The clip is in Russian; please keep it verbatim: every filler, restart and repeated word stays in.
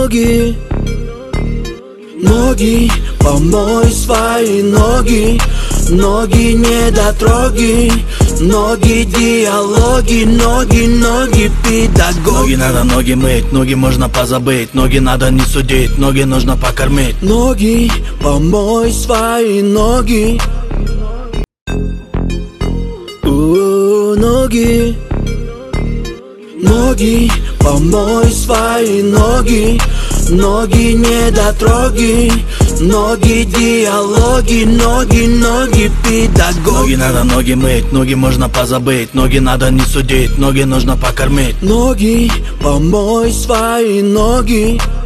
ноги, ноги, помой свои ноги, ноги недотроги, ноги диалоги, ноги, ноги педагоги. Ноги надо ноги мыть, ноги можно позабыть, ноги надо не судить, ноги нужно покормить. Ноги, помой свои ноги, у ноги, ноги, помой свои ноги, ноги недотроги, ноги диалоги, ноги, ноги педагоги. Ноги надо ноги мыть, ноги можно позабыть, ноги надо не судить, ноги нужно покормить. Ноги, помой свои ноги,